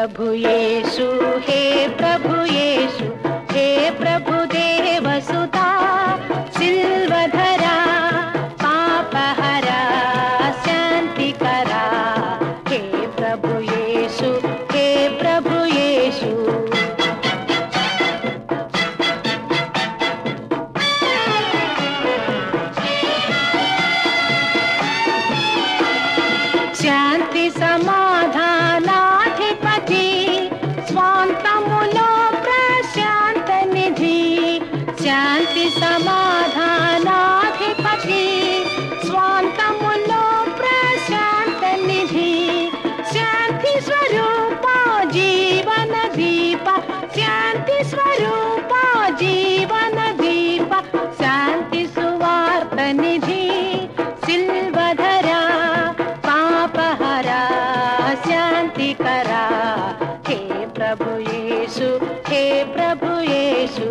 प्रभु येशु हे प्रभु येशु हे प्रभु देव सुता सिल्वधरा पापहरा शांतिकरा हे प्रभु येशु हे प्रभु येशु शांति समाधानाधिपति स्वांतमुलो प्रशांत निधि शांति समाधानाधिपति स्वांतमुलो प्रशांत निधि शांति स्वरूप जीवन दीप शांति स्वरूप जीवन दीप शांति सुवार्त निधि सिल्वधरा पापहरा शांतिकरा हे प्रभु येशु हे प्रभु येशु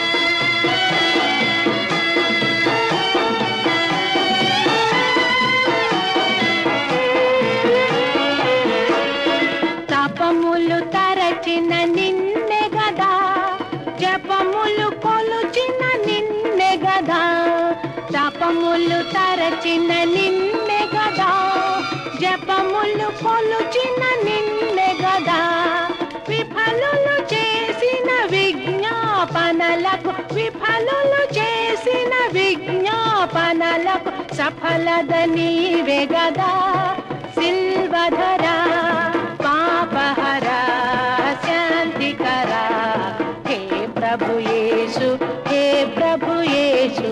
తపములు తరచిన నిన్నే గదా జపములు కొలుచిన నిన్నే గదా తపములు తరచిన నిన్నే గదా జపములు కొలుచిన నిన్నే గదా విఫలులు చేసిన విజ్ఞాపనలకు విఫలులు చేసిన విజ్ఞాపనలకు సఫలద నీవే గదా సిల్వధరా పాపహరా శాంతికరా హే ప్రభు యేసు హే ప్రభు యేసు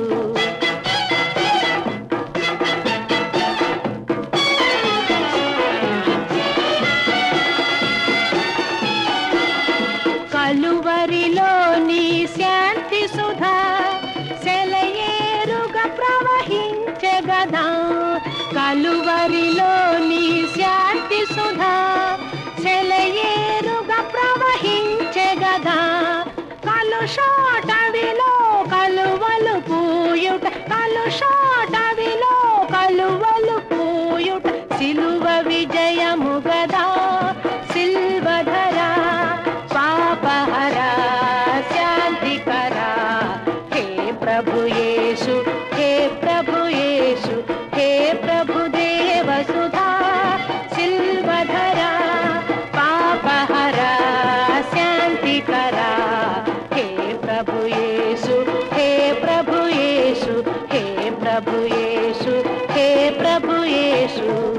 కలువరిలోని శాంతి సుధా సెలయేరుగా ప్రవహించే గదా కలువరిలోని శాంతి సుధా సెలయేరుగా ప్రవహించే గదా కలుషాటవిలో కలువలు పూయుట కలుషాటవిలో కలువలు పూయుట సిలువ విజయము గదా సిల్వధరా पापहरा शांतिकरा हे प्रभु येशु हे प्रभु येशु हे प्रभु देव सुधा सिल्वधरा पापहरा शांतिकरा हे प्रभु येशु हे प्रभु येशु हे प्रभु येशु हे प्रभु येशु